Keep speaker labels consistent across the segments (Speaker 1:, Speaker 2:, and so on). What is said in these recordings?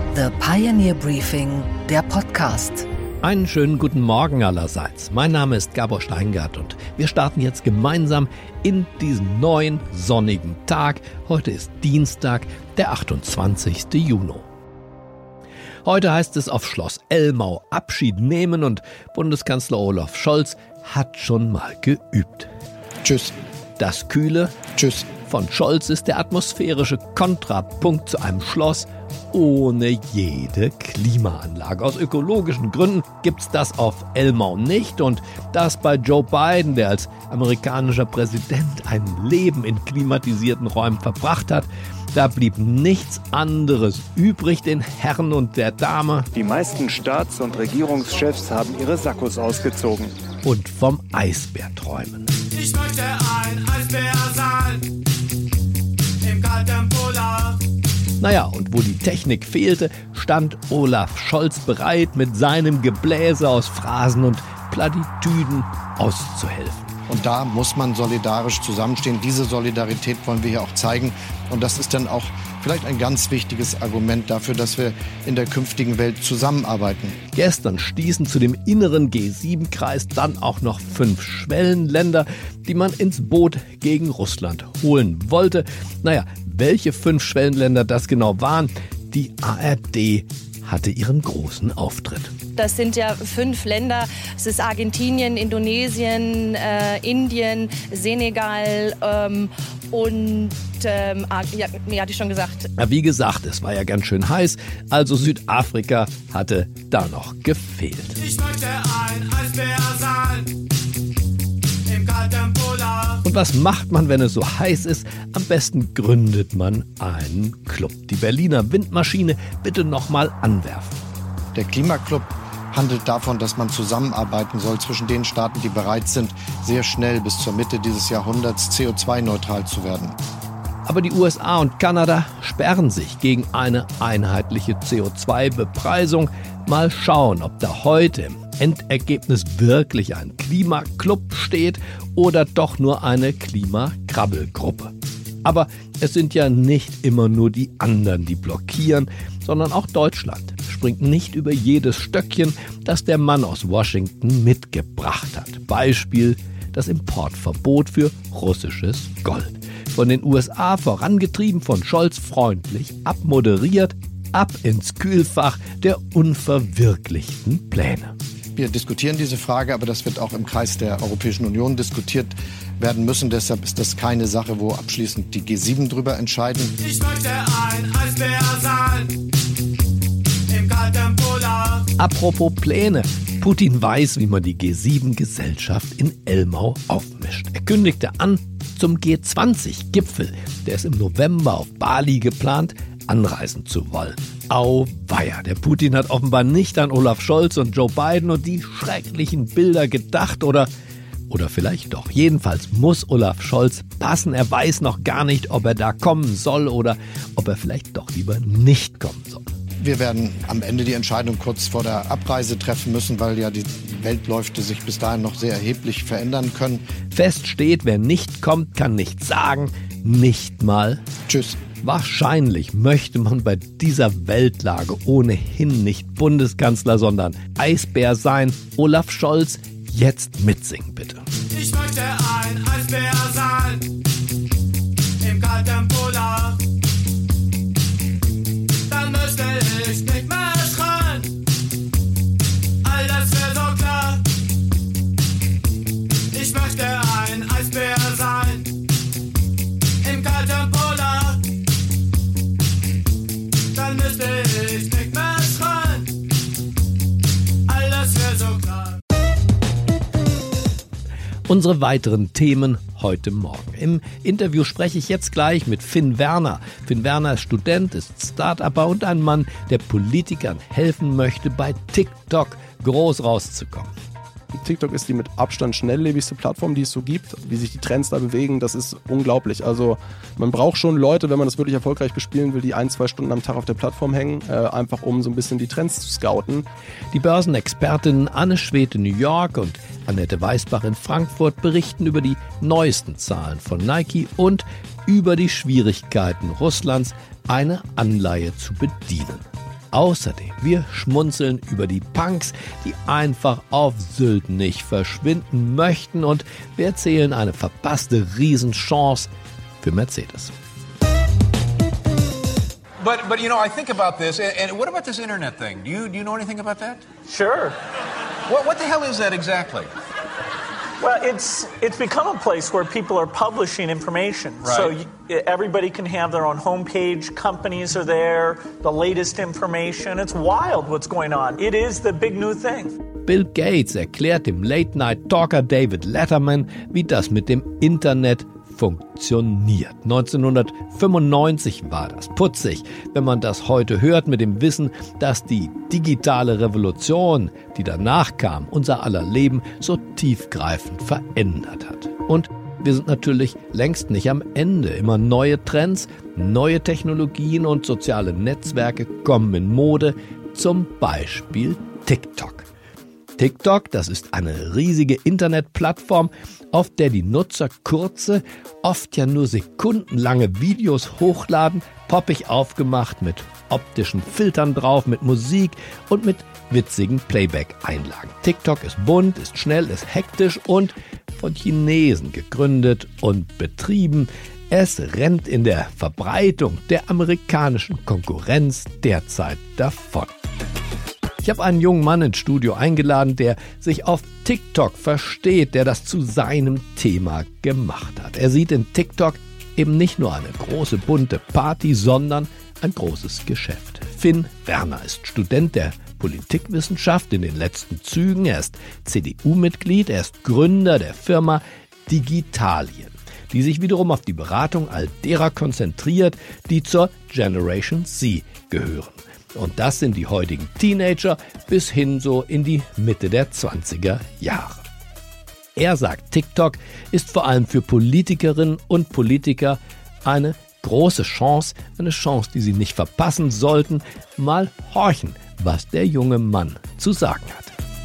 Speaker 1: The Pioneer Briefing, der Podcast.
Speaker 2: Einen schönen guten Morgen allerseits. Mein Name ist Gabor Steingart und wir starten jetzt gemeinsam in diesen neuen sonnigen Tag. Heute ist Dienstag, der 28. Juni. Heute heißt es auf Schloss Elmau Abschied nehmen und Bundeskanzler Olaf Scholz hat schon mal geübt.
Speaker 3: Tschüss.
Speaker 2: Das Kühle
Speaker 3: Tschüss
Speaker 2: von Scholz ist der atmosphärische Kontrapunkt zu einem Schloss ohne jede Klimaanlage. Aus ökologischen Gründen gibt's das auf Elmau nicht und das bei Joe Biden, der als amerikanischer Präsident ein Leben in klimatisierten Räumen verbracht hat, da blieb nichts anderes übrig, den Herren und der Dame.
Speaker 4: Die meisten Staats- und Regierungschefs haben ihre Sakkos ausgezogen.
Speaker 2: Und vom Eisbär träumen.
Speaker 5: Ich möchte ein Eisbär sein, im kalten Polar.
Speaker 2: Naja, und wo die Technik fehlte, stand Olaf Scholz bereit, mit seinem Gebläse aus Phrasen und Plattitüden auszuhelfen.
Speaker 3: Und da muss man solidarisch zusammenstehen. Diese Solidarität wollen wir hier auch zeigen. Und das ist dann auch vielleicht ein ganz wichtiges Argument dafür, dass wir in der künftigen Welt zusammenarbeiten.
Speaker 2: Gestern stießen zu dem inneren G7-Kreis dann auch noch 5 Schwellenländer, die man ins Boot gegen Russland holen wollte. Naja, welche 5 Schwellenländer das genau waren, die ARD hatte ihren großen Auftritt.
Speaker 6: Das sind ja 5 Länder. Es ist Argentinien, Indonesien, Indien, Senegal und hatte ich schon gesagt.
Speaker 2: Wie gesagt, es war ja ganz schön heiß, also Südafrika hatte da noch gefehlt.
Speaker 5: Ich möchte ein Eisbär sein, im kalten Polar.
Speaker 2: Und was macht man, wenn es so heiß ist? Am besten gründet man einen Club. Die Berliner Windmaschine bitte nochmal anwerfen.
Speaker 3: Der Klimaclub handelt davon, dass man zusammenarbeiten soll zwischen den Staaten, die bereit sind, sehr schnell bis zur Mitte dieses Jahrhunderts CO2-neutral zu werden.
Speaker 2: Aber die USA und Kanada sperren sich gegen eine einheitliche CO2-Bepreisung. Mal schauen, ob da heute im Endergebnis wirklich ein Klimaclub steht oder doch nur eine Klimakrabbelgruppe. Aber es sind ja nicht immer nur die anderen, die blockieren, sondern auch Deutschland springt nicht über jedes Stöckchen, das der Mann aus Washington mitgebracht hat. Beispiel das Importverbot für russisches Gold. Von den USA vorangetrieben, von Scholz freundlich abmoderiert, ab ins Kühlfach der unverwirklichten Pläne.
Speaker 3: Wir diskutieren diese Frage, aber das wird auch im Kreis der Europäischen Union diskutiert werden müssen. Deshalb ist das keine Sache, wo abschließend die G7 drüber entscheiden.
Speaker 5: Ich möchte ein Eisbär sein, im kalten Polar.
Speaker 2: Apropos Pläne. Putin weiß, wie man die G7-Gesellschaft in Elmau aufmischt. Er kündigte an, zum G20-Gipfel, der ist im November auf Bali geplant, anreisen zu wollen. Auweia, der Putin hat offenbar nicht an Olaf Scholz und Joe Biden und die schrecklichen Bilder gedacht oder vielleicht doch. Jedenfalls muss Olaf Scholz passen. Er weiß noch gar nicht, ob er da kommen soll oder ob er vielleicht doch lieber nicht kommen soll.
Speaker 3: Wir werden am Ende die Entscheidung kurz vor der Abreise treffen müssen, weil ja die Weltläufe sich bis dahin noch sehr erheblich verändern können.
Speaker 2: Fest steht, wer nicht kommt, kann nichts sagen, nicht mal
Speaker 3: Tschüss.
Speaker 2: Wahrscheinlich möchte man bei dieser Weltlage ohnehin nicht Bundeskanzler, sondern Eisbär sein. Olaf Scholz, jetzt mitsingen bitte.
Speaker 5: Ich möchte ein Eisbär sein, im kalten Polar. Dann müsste ich nicht mehr schreien, all das wäre so klar. Ich möchte ein Eisbär sein, im kalten Polar. Dann müsste ich nicht mehr schreien, all das wäre so klar.
Speaker 2: Unsere weiteren Themen heute Morgen. Im Interview spreche ich jetzt gleich mit Finn Werner. Finn Werner ist Student, ist Start-Upper und ein Mann, der Politikern helfen möchte, bei TikTok groß rauszukommen.
Speaker 7: TikTok ist die mit Abstand schnelllebigste Plattform, die es so gibt. Wie sich die Trends da bewegen, das ist unglaublich. Also man braucht schon Leute, wenn man das wirklich erfolgreich bespielen will, die 1-2 Stunden am Tag auf der Plattform hängen, einfach um so ein bisschen die Trends zu scouten.
Speaker 2: Die Börsenexpertinnen Anne Schwed in New York und Annette Weißbach in Frankfurt berichten über die neuesten Zahlen von Nike und über die Schwierigkeiten Russlands, eine Anleihe zu bedienen. Außerdem, wir schmunzeln über die Punks, die einfach auf Sylt nicht verschwinden möchten, und wir erzählen eine verpasste Riesenchance für Mercedes.
Speaker 8: But you know, I think about this, and what about this internet thing? Do you know anything about that?
Speaker 9: Sure.
Speaker 8: What the hell is that exactly?
Speaker 9: Well, it's become a place where people are publishing information.
Speaker 8: Right.
Speaker 9: So everybody can have their own homepage. Companies are there, the latest information. It's wild what's going on. It is the big new thing.
Speaker 2: Bill Gates erklärt dem Late-Night-Talker David Letterman, wie das mit dem Internet funktioniert. 1995 war das. Putzig, wenn man das heute hört, mit dem Wissen, dass die digitale Revolution, die danach kam, unser aller Leben so tiefgreifend verändert hat. Und wir sind natürlich längst nicht am Ende. Immer neue Trends, neue Technologien und soziale Netzwerke kommen in Mode, zum Beispiel TikTok. TikTok, das ist eine riesige Internetplattform, auf der die Nutzer kurze, oft ja nur sekundenlange Videos hochladen, poppig aufgemacht, mit optischen Filtern drauf, mit Musik und mit witzigen Playback-Einlagen. TikTok ist bunt, ist schnell, ist hektisch und von Chinesen gegründet und betrieben. Es rennt in der Verbreitung der amerikanischen Konkurrenz derzeit davon. Ich habe einen jungen Mann ins Studio eingeladen, der sich auf TikTok versteht, der das zu seinem Thema gemacht hat. Er sieht in TikTok eben nicht nur eine große bunte Party, sondern ein großes Geschäft. Finn Werner ist Student der Politikwissenschaft in den letzten Zügen. Er ist CDU-Mitglied, er ist Gründer der Firma Digitalien, die sich wiederum auf die Beratung all derer konzentriert, die zur Generation Z gehören. Und das sind die heutigen Teenager bis hin so in die Mitte der 20er Jahre. Er sagt, TikTok ist vor allem für Politikerinnen und Politiker eine große Chance, eine Chance, die sie nicht verpassen sollten. Mal horchen, was der junge Mann zu sagen hat.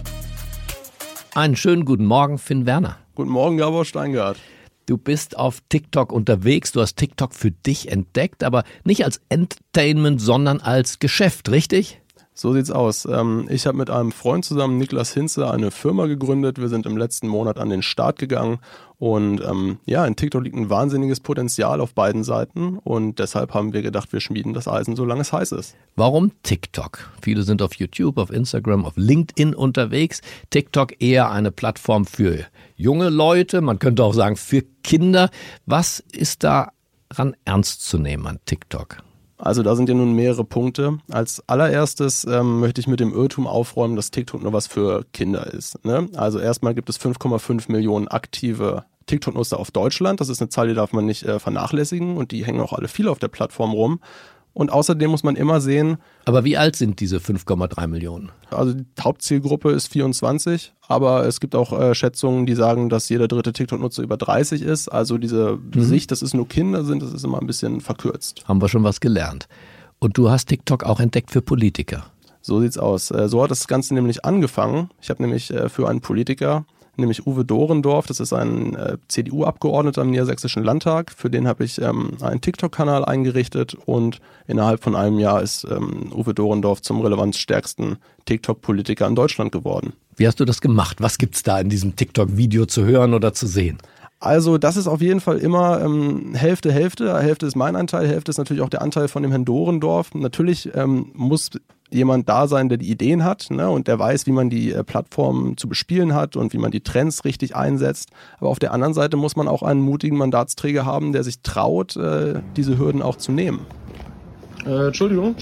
Speaker 2: Einen schönen guten Morgen, Finn Werner.
Speaker 7: Guten Morgen, Gabor Steingart.
Speaker 2: Du bist auf TikTok unterwegs, du hast TikTok für dich entdeckt, aber nicht als Entertainment, sondern als Geschäft, richtig?
Speaker 7: So sieht's aus. Ich habe mit einem Freund zusammen, Niklas Hinze, eine Firma gegründet. Wir sind im letzten Monat an den Start gegangen und in TikTok liegt ein wahnsinniges Potenzial auf beiden Seiten und deshalb haben wir gedacht, wir schmieden das Eisen, solange es heiß ist.
Speaker 2: Warum TikTok? Viele sind auf YouTube, auf Instagram, auf LinkedIn unterwegs. TikTok eher eine Plattform für junge Leute, man könnte auch sagen für Kinder. Was ist daran ernst zu nehmen an TikTok?
Speaker 7: Also da sind ja nun mehrere Punkte. Als allererstes möchte ich mit dem Irrtum aufräumen, dass TikTok nur was für Kinder ist. Ne? Also erstmal gibt es 5,5 Millionen aktive TikTok-Nutzer auf Deutschland. Das ist eine Zahl, die darf man nicht vernachlässigen und die hängen auch alle viel auf der Plattform rum. Und außerdem muss man immer sehen...
Speaker 2: Aber wie alt sind diese 5,3 Millionen?
Speaker 7: Also die Hauptzielgruppe ist 24, aber es gibt auch Schätzungen, die sagen, dass jeder dritte TikTok-Nutzer über 30 ist. Also diese Sicht, dass es nur Kinder sind, das ist immer ein bisschen verkürzt.
Speaker 2: Haben wir schon was gelernt. Und du hast TikTok auch entdeckt für Politiker.
Speaker 7: So sieht's aus. So hat das Ganze nämlich angefangen. Ich habe nämlich für einen Politiker, nämlich Uwe Dorendorf, das ist ein CDU-Abgeordneter im Niedersächsischen Landtag. Für den habe ich einen TikTok-Kanal eingerichtet und innerhalb von einem Jahr ist Uwe Dorendorf zum relevanzstärksten TikTok-Politiker in Deutschland geworden.
Speaker 2: Wie hast du das gemacht? Was gibt's da in diesem TikTok-Video zu hören oder zu sehen?
Speaker 7: Also das ist auf jeden Fall immer Hälfte. Hälfte ist mein Anteil, Hälfte ist natürlich auch der Anteil von dem Herrn Dorendorf. Natürlich muss jemand da sein, der die Ideen hat, ne, und der weiß, wie man die Plattform zu bespielen hat und wie man die Trends richtig einsetzt. Aber auf der anderen Seite muss man auch einen mutigen Mandatsträger haben, der sich traut, diese Hürden auch zu nehmen.
Speaker 10: Entschuldigung.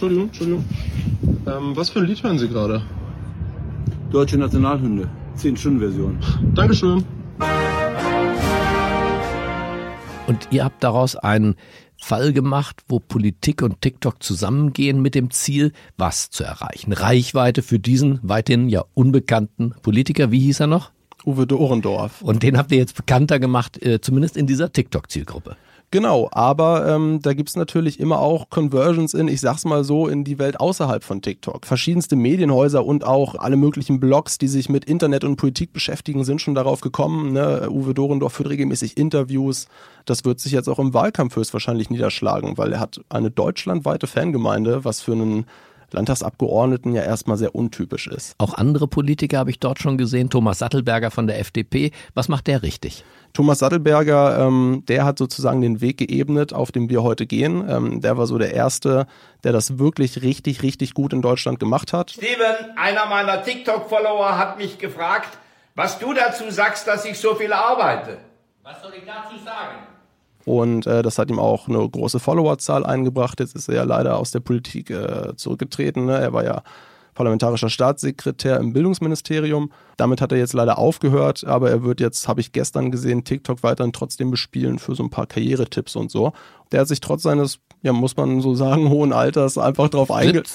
Speaker 10: Was für ein Lied hören Sie gerade?
Speaker 11: Deutsche Nationalhymne, 10-Stunden-Version.
Speaker 10: Dankeschön.
Speaker 2: Und ihr habt daraus einen Fall gemacht, wo Politik und TikTok zusammengehen mit dem Ziel, was zu erreichen? Reichweite für diesen weithin ja unbekannten Politiker. Wie hieß er noch?
Speaker 7: Uwe Dorendorf.
Speaker 2: Und den habt ihr jetzt bekannter gemacht, zumindest in dieser TikTok-Zielgruppe.
Speaker 7: Genau, aber da gibt's natürlich immer auch Conversions in, ich sag's mal so, in die Welt außerhalb von TikTok. Verschiedenste Medienhäuser und auch alle möglichen Blogs, die sich mit Internet und Politik beschäftigen, sind schon darauf gekommen. Ne? Uwe Dorendorf führt regelmäßig Interviews. Das wird sich jetzt auch im Wahlkampf höchstwahrscheinlich niederschlagen, weil er hat eine deutschlandweite Fangemeinde, was für einen Landtagsabgeordneten ja erstmal sehr untypisch ist.
Speaker 2: Auch andere Politiker habe ich dort schon gesehen. Thomas Sattelberger von der FDP. Was macht der richtig?
Speaker 7: Thomas Sattelberger, der hat sozusagen den Weg geebnet, auf dem wir heute gehen. Der war so der Erste, der das wirklich richtig, richtig gut in Deutschland gemacht hat.
Speaker 12: Steven, einer meiner TikTok-Follower, hat mich gefragt, was du dazu sagst, dass ich so viel arbeite. Was soll ich dazu sagen?
Speaker 7: Und das hat ihm auch eine große Followerzahl eingebracht. Jetzt ist er ja leider aus der Politik zurückgetreten. Ne? Er war ja parlamentarischer Staatssekretär im Bildungsministerium. Damit hat er jetzt leider aufgehört, aber er wird jetzt, habe ich gestern gesehen, TikTok weiterhin trotzdem bespielen für so ein paar Karrieretipps und so. Der hat sich trotz seines, ja muss man so sagen, hohen Alters einfach drauf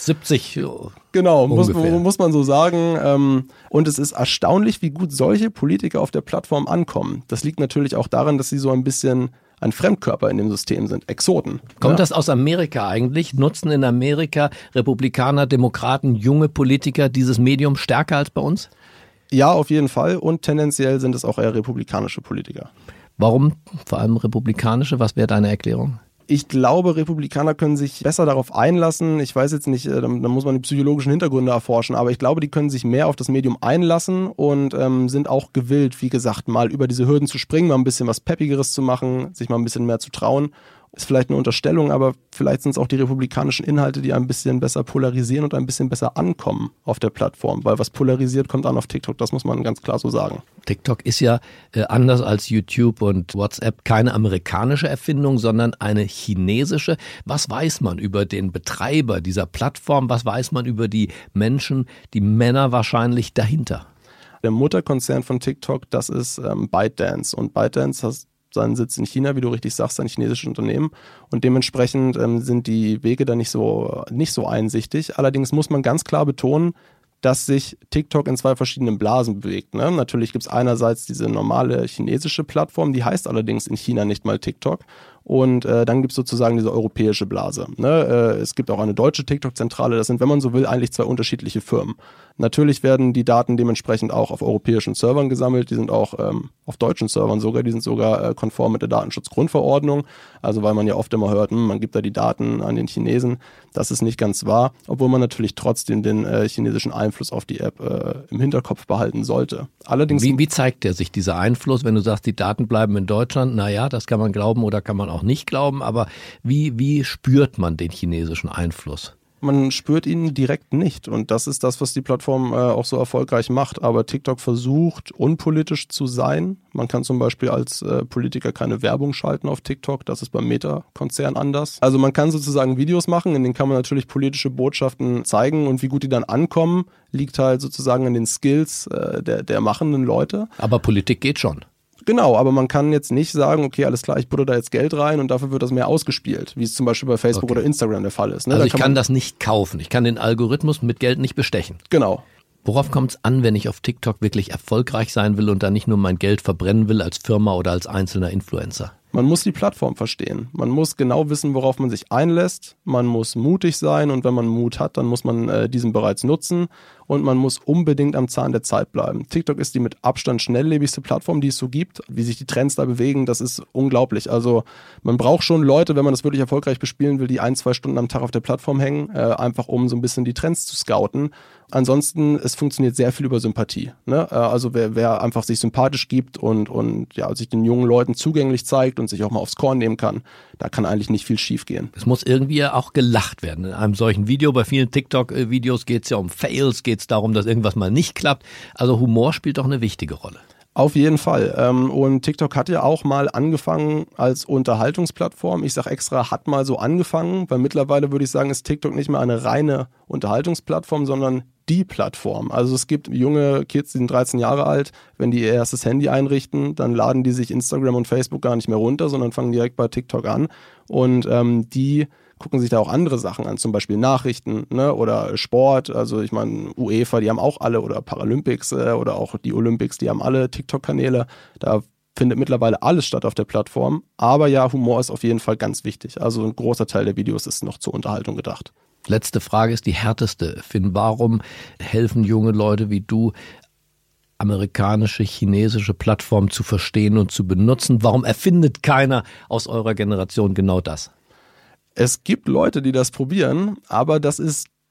Speaker 2: 70
Speaker 7: Genau, muss man so sagen. Und es ist erstaunlich, wie gut solche Politiker auf der Plattform ankommen. Das liegt natürlich auch daran, dass sie so ein bisschen ein Fremdkörper in dem System sind, Exoten.
Speaker 2: Kommt das aus Amerika eigentlich? Nutzen in Amerika Republikaner, Demokraten, junge Politiker dieses Medium stärker als bei uns?
Speaker 7: Ja, auf jeden Fall. Und tendenziell sind es auch eher republikanische Politiker.
Speaker 2: Warum vor allem republikanische? Was wäre deine Erklärung?
Speaker 7: Ich glaube, Republikaner können sich besser darauf einlassen. Ich weiß jetzt nicht, da muss man die psychologischen Hintergründe erforschen, aber ich glaube, die können sich mehr auf das Medium einlassen und sind auch gewillt, wie gesagt, mal über diese Hürden zu springen, mal ein bisschen was Peppigeres zu machen, sich mal ein bisschen mehr zu trauen. Ist vielleicht eine Unterstellung, aber vielleicht sind es auch die republikanischen Inhalte, die ein bisschen besser polarisieren und ein bisschen besser ankommen auf der Plattform. Weil was polarisiert, kommt an auf TikTok, das muss man ganz klar so sagen.
Speaker 2: TikTok ist ja anders als YouTube und WhatsApp keine amerikanische Erfindung, sondern eine chinesische. Was weiß man über den Betreiber dieser Plattform? Was weiß man über die Menschen, die Männer wahrscheinlich dahinter?
Speaker 7: Der Mutterkonzern von TikTok, das ist ByteDance. Und ByteDance hat seinen Sitz in China, wie du richtig sagst, ein chinesisches Unternehmen. Und dementsprechend sind die Wege da nicht so einsichtig. Allerdings muss man ganz klar betonen, dass sich TikTok in zwei verschiedenen Blasen bewegt. Ne? Natürlich gibt es einerseits diese normale chinesische Plattform, die heißt allerdings in China nicht mal TikTok. Und dann gibt es sozusagen diese europäische Blase. Ne? Es gibt auch eine deutsche TikTok-Zentrale. Das sind, wenn man so will, eigentlich zwei unterschiedliche Firmen. Natürlich werden die Daten dementsprechend auch auf europäischen Servern gesammelt. Die sind auch auf deutschen Servern sogar. Die sind sogar konform mit der Datenschutzgrundverordnung. Also weil man ja oft immer hört, man gibt da die Daten an den Chinesen. Das ist nicht ganz wahr. Obwohl man natürlich trotzdem den chinesischen Einfluss auf die App im Hinterkopf behalten sollte. Allerdings
Speaker 2: wie zeigt der sich, dieser Einfluss, wenn du sagst, die Daten bleiben in Deutschland? Naja, das kann man glauben oder kann man auch nicht glauben. Aber wie spürt man den chinesischen Einfluss?
Speaker 7: Man spürt ihn direkt nicht und das ist das, was die Plattform auch so erfolgreich macht. Aber TikTok versucht, unpolitisch zu sein. Man kann zum Beispiel als Politiker keine Werbung schalten auf TikTok. Das ist beim Meta-Konzern anders. Also man kann sozusagen Videos machen, in denen kann man natürlich politische Botschaften zeigen und wie gut die dann ankommen, liegt halt sozusagen an den Skills der machenden Leute.
Speaker 2: Aber Politik geht schon.
Speaker 7: Genau, aber man kann jetzt nicht sagen, okay, alles klar, ich butter da jetzt Geld rein und dafür wird das mehr ausgespielt, wie es zum Beispiel bei Facebook oder Instagram der Fall ist. Ne?
Speaker 2: Also ich kann das nicht kaufen, ich kann den Algorithmus mit Geld nicht bestechen.
Speaker 7: Genau.
Speaker 2: Worauf kommt es an, wenn ich auf TikTok wirklich erfolgreich sein will und da nicht nur mein Geld verbrennen will als Firma oder als einzelner Influencer?
Speaker 7: Man muss die Plattform verstehen. Man muss genau wissen, worauf man sich einlässt. Man muss mutig sein und wenn man Mut hat, dann muss man diesen bereits nutzen und man muss unbedingt am Zahn der Zeit bleiben. TikTok ist die mit Abstand schnelllebigste Plattform, die es so gibt. Wie sich die Trends da bewegen, das ist unglaublich. Also man braucht schon Leute, wenn man das wirklich erfolgreich bespielen will, die 1-2 Stunden am Tag auf der Plattform hängen, einfach um so ein bisschen die Trends zu scouten. Ansonsten, es funktioniert sehr viel über Sympathie. Ne? Also wer einfach sich sympathisch gibt und ja, sich den jungen Leuten zugänglich zeigt und sich auch mal aufs Korn nehmen kann, da kann eigentlich nicht viel schief gehen.
Speaker 2: Es muss irgendwie auch gelacht werden. In einem solchen Video, bei vielen TikTok-Videos geht es ja um Fails, geht es darum, dass irgendwas mal nicht klappt. Also Humor spielt doch eine wichtige Rolle.
Speaker 7: Auf jeden Fall. Und TikTok hat ja auch mal angefangen als Unterhaltungsplattform. Ich sage extra, hat mal so angefangen, weil mittlerweile würde ich sagen, ist TikTok nicht mehr eine reine Unterhaltungsplattform, sondern die Plattform. Also es gibt junge Kids, die sind 13 Jahre alt, wenn die ihr erstes Handy einrichten, dann laden die sich Instagram und Facebook gar nicht mehr runter, sondern fangen direkt bei TikTok an und die gucken sich da auch andere Sachen an, zum Beispiel Nachrichten, ne, oder Sport. Also ich meine, UEFA, die haben auch alle, oder Paralympics oder auch die Olympics, die haben alle TikTok-Kanäle. Da findet mittlerweile alles statt auf der Plattform. Aber ja, Humor ist auf jeden Fall ganz wichtig. Also ein großer Teil der Videos ist noch zur Unterhaltung gedacht.
Speaker 2: Letzte Frage ist die härteste. Finn, warum helfen junge Leute wie du, amerikanische, chinesische Plattformen zu verstehen und zu benutzen? Warum erfindet keiner aus eurer Generation genau das?
Speaker 7: Es gibt Leute, die das probieren, aber das ist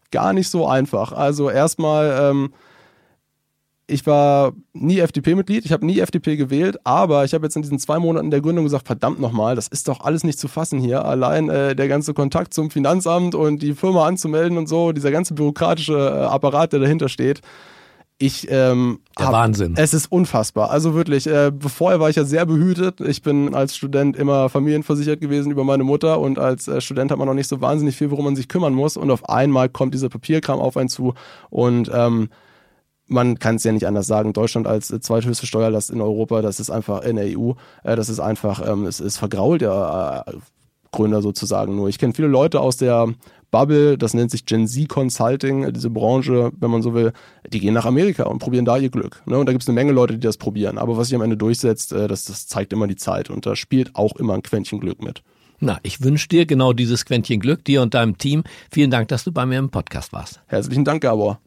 Speaker 7: gar nicht so einfach. Also erstmal, ich war nie FDP-Mitglied, ich habe nie FDP gewählt, aber ich habe jetzt in diesen 2 Monaten der Gründung gesagt, verdammt nochmal, das ist doch alles nicht zu fassen hier. Allein der ganze Kontakt zum Finanzamt und die Firma anzumelden und so, dieser ganze bürokratische Apparat, der dahinter steht.
Speaker 2: Wahnsinn.
Speaker 7: Es ist unfassbar. Also wirklich, vorher war ich ja sehr behütet. Ich bin als Student immer familienversichert gewesen über meine Mutter und als Student hat man noch nicht so wahnsinnig viel, worum man sich kümmern muss und auf einmal kommt dieser Papierkram auf einen zu und man kann es ja nicht anders sagen, Deutschland als zweithöchste Steuerlast in Europa, das ist einfach in der EU, das ist einfach, es vergrault ja Gründer sozusagen nur. Ich kenne viele Leute aus der Bubble, das nennt sich Gen Z Consulting, diese Branche, wenn man so will, die gehen nach Amerika und probieren da ihr Glück. Ne? Und da gibt es eine Menge Leute, die das probieren. Aber was sich am Ende durchsetzt, das zeigt immer die Zeit und da spielt auch immer ein Quäntchen Glück mit.
Speaker 2: Na, ich wünsche dir genau dieses Quäntchen Glück, dir und deinem Team. Vielen Dank, dass du bei mir im Podcast warst.
Speaker 7: Herzlichen Dank, Gabor.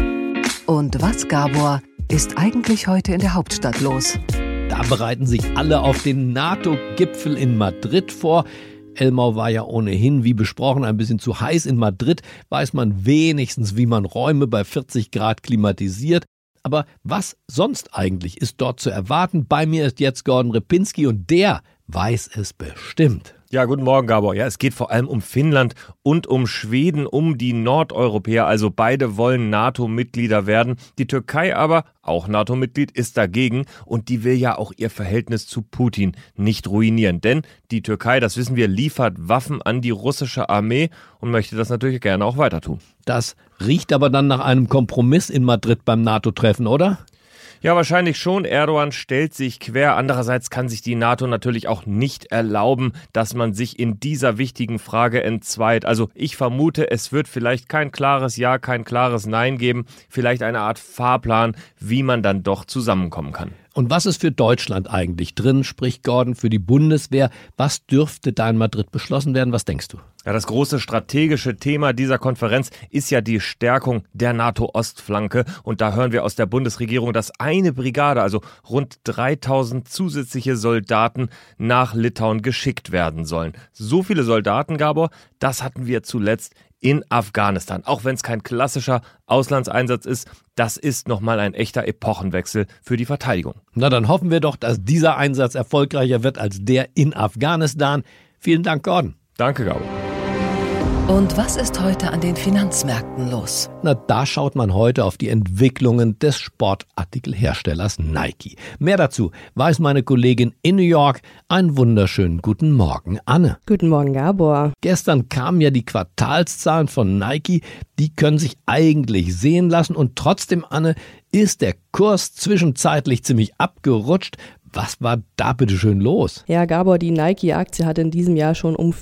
Speaker 1: Und was, Gabor, ist eigentlich heute in der Hauptstadt los?
Speaker 2: Da bereiten sich alle auf den NATO-Gipfel in Madrid vor. Elmau war ja ohnehin, wie besprochen, ein bisschen zu heiß. In Madrid weiß man wenigstens, wie man Räume bei 40 Grad klimatisiert. Aber was sonst eigentlich ist dort zu erwarten? Bei mir ist jetzt Gordon Repinski und der weiß es bestimmt.
Speaker 13: Ja, guten Morgen, Gabor. Ja, es geht vor allem um Finnland und um Schweden, um die Nordeuropäer. Also beide wollen NATO-Mitglieder werden. Die Türkei aber, auch NATO-Mitglied, ist dagegen. Und die will ja auch ihr Verhältnis zu Putin nicht ruinieren. Denn die Türkei, das wissen wir, liefert Waffen an die russische Armee und möchte das natürlich gerne auch weiter tun.
Speaker 2: Das riecht aber dann nach einem Kompromiss in Madrid beim NATO-Treffen, oder?
Speaker 13: Ja, wahrscheinlich schon. Erdogan stellt sich quer. Andererseits kann sich die NATO natürlich auch nicht erlauben, dass man sich in dieser wichtigen Frage entzweit. Also ich vermute, es wird vielleicht kein klares Ja, kein klares Nein geben. Vielleicht eine Art Fahrplan, wie man dann doch zusammenkommen kann.
Speaker 2: Und was ist für Deutschland eigentlich drin, spricht Gordon, für die Bundeswehr? Was dürfte da in Madrid beschlossen werden? Was denkst du?
Speaker 13: Ja, das große strategische Thema dieser Konferenz ist ja die Stärkung der NATO-Ostflanke. Und da hören wir aus der Bundesregierung, dass eine Brigade, also rund 3000 zusätzliche Soldaten nach Litauen geschickt werden sollen. So viele Soldaten, Gabor, das hatten wir zuletzt in Afghanistan. Auch wenn es kein klassischer Auslandseinsatz ist, das ist nochmal ein echter Epochenwechsel für die Verteidigung.
Speaker 2: Na, dann hoffen wir doch, dass dieser Einsatz erfolgreicher wird als der in Afghanistan. Vielen Dank, Gordon.
Speaker 13: Danke, Gabor.
Speaker 1: Und was ist heute an den Finanzmärkten los?
Speaker 2: Na, da schaut man heute auf die Entwicklungen des Sportartikelherstellers Nike. Mehr dazu weiß meine Kollegin in New York. Einen wunderschönen guten Morgen, Anne.
Speaker 14: Guten Morgen, Gabor.
Speaker 2: Gestern kamen ja die Quartalszahlen von Nike. Die können sich eigentlich sehen lassen. Und trotzdem, Anne, ist der Kurs zwischenzeitlich ziemlich abgerutscht. Was war da bitte schön los?
Speaker 14: Ja, Gabor, die Nike-Aktie hat in diesem Jahr schon um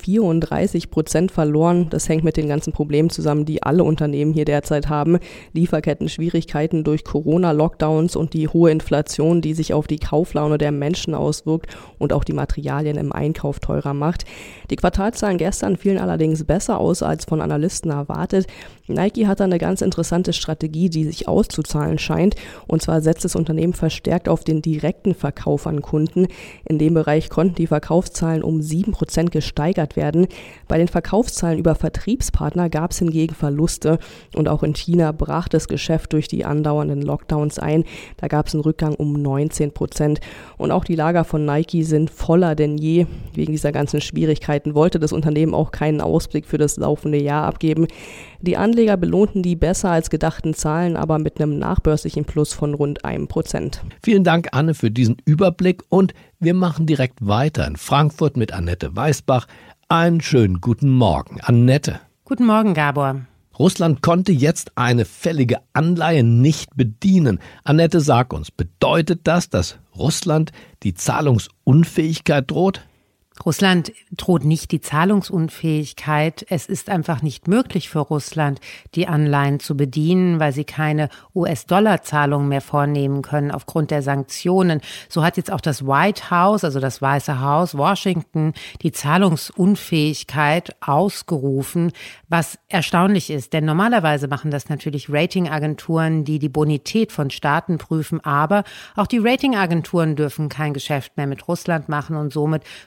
Speaker 14: 34% verloren. Das hängt mit den ganzen Problemen zusammen, die alle Unternehmen hier derzeit haben. Lieferketten-Schwierigkeiten durch Corona-Lockdowns und die hohe Inflation, die sich auf die Kauflaune der Menschen auswirkt und auch die Materialien im Einkauf teurer macht. Die Quartalszahlen gestern fielen allerdings besser aus als von Analysten erwartet. Nike hat da eine ganz interessante Strategie, die sich auszuzahlen scheint. Und zwar setzt das Unternehmen verstärkt auf den direkten Verkauf an Kunden. In dem Bereich konnten die Verkaufszahlen um 7% gesteigert werden. Bei den Verkaufszahlen über Vertriebspartner gab es hingegen Verluste. Und auch in China brach das Geschäft durch die andauernden Lockdowns ein. Da gab es einen Rückgang um 19%. Und auch die Lager von Nike sind voller denn je. Wegen dieser ganzen Schwierigkeiten wollte das Unternehmen auch keinen Ausblick für das laufende Jahr abgeben. Die Anleger belohnten die besser als gedachten Zahlen, aber mit einem nachbörslichen Plus von rund 1%.
Speaker 2: Vielen Dank, Anne, für diesen Überblick und wir machen direkt weiter in Frankfurt mit Annette Weißbach. Einen schönen guten Morgen, Annette.
Speaker 15: Guten Morgen, Gabor.
Speaker 2: Russland konnte jetzt eine fällige Anleihe nicht bedienen. Annette, sag uns, bedeutet das, dass Russland die Zahlungsunfähigkeit droht?
Speaker 15: Russland droht nicht die Zahlungsunfähigkeit. Es ist einfach nicht möglich für Russland, die Anleihen zu bedienen, weil sie keine US-Dollar-Zahlungen mehr vornehmen können aufgrund der Sanktionen. So hat jetzt auch das White House, also das Weiße Haus, Washington, die Zahlungsunfähigkeit ausgerufen, was erstaunlich ist. Denn normalerweise machen das natürlich Ratingagenturen, die die Bonität von Staaten prüfen, aber auch die Ratingagenturen dürfen kein Geschäft mehr mit Russland machen und somit dürfen sie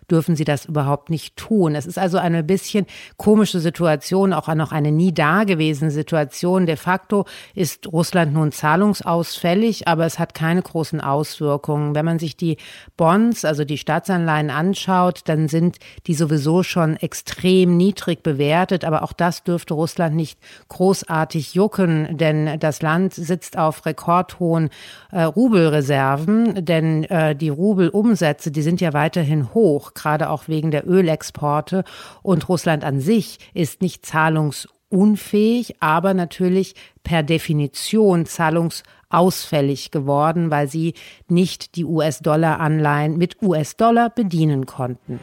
Speaker 15: sie das überhaupt nicht tun. Es ist also eine bisschen komische Situation, auch noch eine nie dagewesene Situation. De facto ist Russland nun zahlungsausfällig, aber es hat keine großen Auswirkungen. Wenn man sich die Bonds, also die Staatsanleihen anschaut, dann sind die sowieso schon extrem niedrig bewertet, aber auch das dürfte Russland nicht großartig jucken, denn das Land sitzt auf rekordhohen Rubelreserven, denn die Rubelumsätze, die sind ja weiterhin hoch, gerade auch wegen der Ölexporte, und Russland an sich ist nicht zahlungsunfähig, aber natürlich per Definition zahlungsausfällig geworden, weil sie nicht die US-Dollar-Anleihen mit US-Dollar bedienen konnten.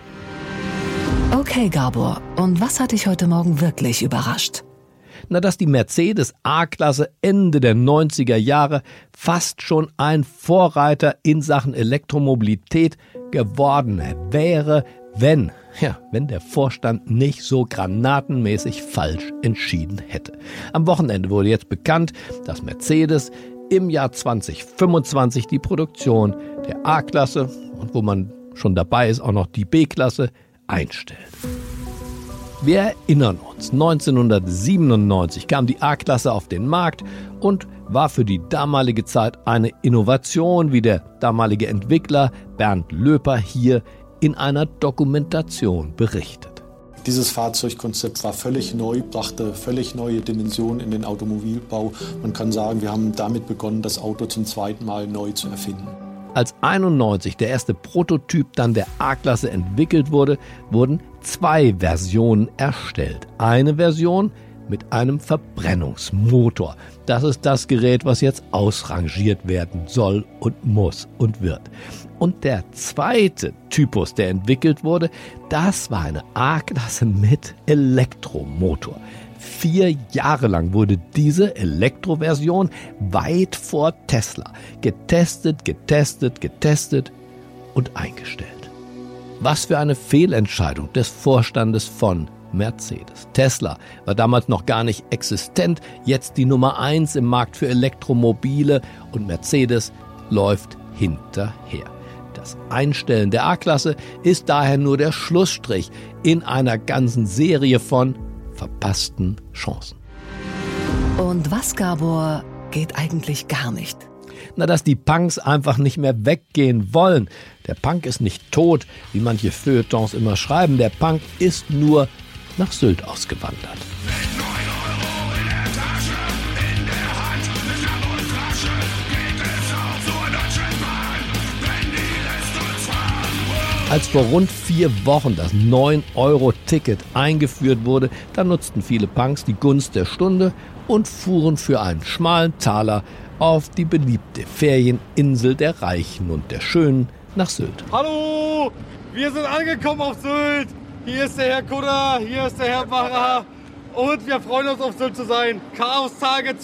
Speaker 1: Okay, Gabor, und was hat dich heute Morgen wirklich überrascht?
Speaker 2: Na, dass die Mercedes A-Klasse Ende der 90er Jahre fast schon ein Vorreiter in Sachen Elektromobilität geworden wäre, wenn der Vorstand nicht so granatenmäßig falsch entschieden hätte. Am Wochenende wurde jetzt bekannt, dass Mercedes im Jahr 2025 die Produktion der A-Klasse und wo man schon dabei ist, auch noch die B-Klasse einstellt. Wir erinnern uns, 1997 kam die A-Klasse auf den Markt und war für die damalige Zeit eine Innovation, wie der damalige Entwickler Bernd Löper hier in einer Dokumentation berichtet.
Speaker 16: Dieses Fahrzeugkonzept war völlig neu, brachte völlig neue Dimensionen in den Automobilbau. Man kann sagen, wir haben damit begonnen, das Auto zum zweiten Mal neu zu erfinden.
Speaker 2: Als 1991 der erste Prototyp dann der A-Klasse entwickelt wurde, wurden 2 Versionen erstellt. Eine Version mit einem Verbrennungsmotor. Das ist das Gerät, was jetzt ausrangiert werden soll und muss und wird. Und der zweite Typus, der entwickelt wurde, das war eine A-Klasse mit Elektromotor. 4 Jahre lang wurde diese Elektroversion weit vor Tesla getestet und eingestellt. Was für eine Fehlentscheidung des Vorstandes von Mercedes. Tesla war damals noch gar nicht existent, jetzt die Nummer 1 im Markt für Elektromobile und Mercedes läuft hinterher. Das Einstellen der A-Klasse ist daher nur der Schlussstrich in einer ganzen Serie von verpassten Chancen.
Speaker 1: Und was, Gabor, geht eigentlich gar nicht?
Speaker 2: Na, dass die Punks einfach nicht mehr weggehen wollen. Der Punk ist nicht tot, wie manche Feuilletons immer schreiben. Der Punk ist nur nach Sylt ausgewandert. Als vor rund 4 Wochen das 9-Euro-Ticket eingeführt wurde, da nutzten viele Punks die Gunst der Stunde und fuhren für einen schmalen Taler auf die beliebte Ferieninsel der Reichen und der Schönen nach Sylt.
Speaker 17: Hallo, wir sind angekommen auf Sylt. Hier ist der Herr Kudder, hier ist der Herr Bacher und wir freuen uns, auf Sylt zu sein. Chaos-Tage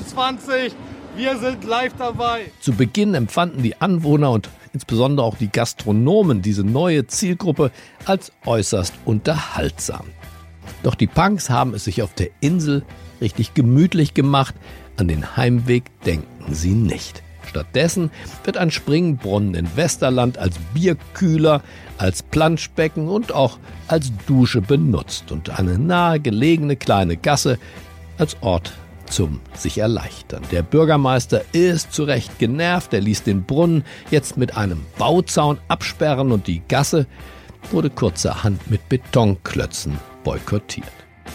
Speaker 17: 22, wir sind live dabei.
Speaker 2: Zu Beginn empfanden die Anwohner und insbesondere auch die Gastronomen diese neue Zielgruppe als äußerst unterhaltsam. Doch die Punks haben es sich auf der Insel richtig gemütlich gemacht. An den Heimweg denken sie nicht. Stattdessen wird ein Springbrunnen in Westerland als Bierkühler, als Planschbecken und auch als Dusche benutzt und eine nahegelegene kleine Gasse als Ort zum sich erleichtern. Der Bürgermeister ist zu Recht genervt. Er ließ den Brunnen jetzt mit einem Bauzaun absperren und die Gasse wurde kurzerhand mit Betonklötzen boykottiert.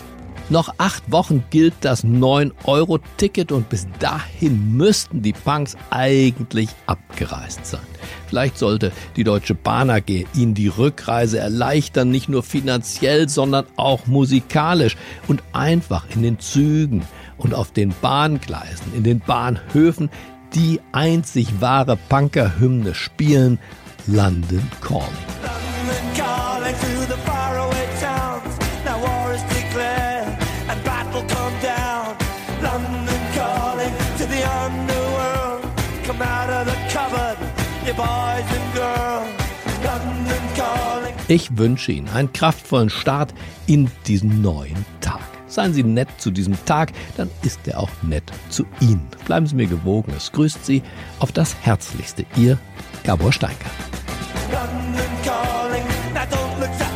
Speaker 2: Noch 8 Wochen gilt das 9-Euro-Ticket und bis dahin müssten die Punks eigentlich abgereist sein. Vielleicht sollte die Deutsche Bahn AG ihnen die Rückreise erleichtern, nicht nur finanziell, sondern auch musikalisch und einfach in den Zügen und auf den Bahngleisen, in den Bahnhöfen die einzig wahre Punkerhymne spielen, London Calling.
Speaker 5: London calling through the faraway towns. Now war is declared and battle come down. London calling to the underworld. Come out of the cupboard, you boys and girls. London calling.
Speaker 2: Ich wünsche Ihnen einen kraftvollen Start in diesen neuen Tag. Seien Sie nett zu diesem Tag, dann ist er auch nett zu Ihnen. Bleiben Sie mir gewogen. Es grüßt Sie auf das Herzlichste. Ihr Gabor Steingart.
Speaker 5: London calling, now don't look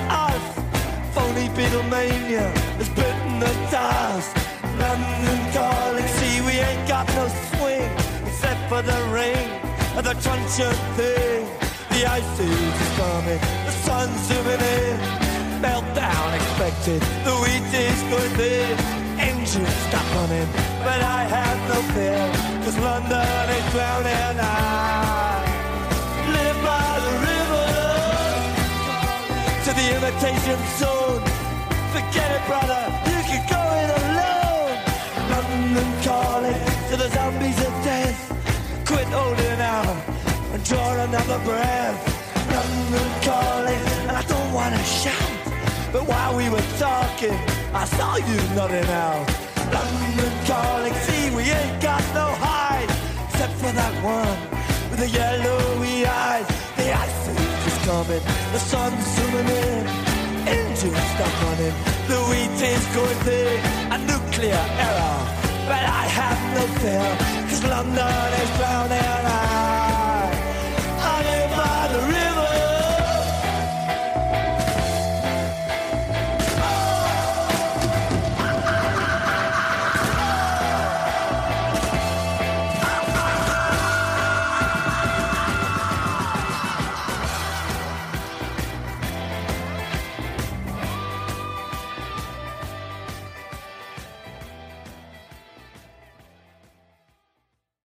Speaker 5: Beatlemania has bitten the dust. London calling, see we ain't got no swing except for the rain and the truncheon thing. The ice age is coming, the sun's zooming in. Meltdown expected, the wheat is going thin. Engines stop running, but I have no fear, 'cause London is drowning. I live by the river to the imitation zone. Forget it, brother, you can go it alone. London calling to the zombies of death. Quit holding out and draw another breath. London calling, and I don't want to shout, but while we were talking, I saw you nodding out. London calling, see we ain't got no hide, except for that one with the yellowy eyes. The ice age is coming, the sun's zooming in. Engines stop running, the wheat is going thick. A nuclear error, but I have no fear, 'cause London is drowning.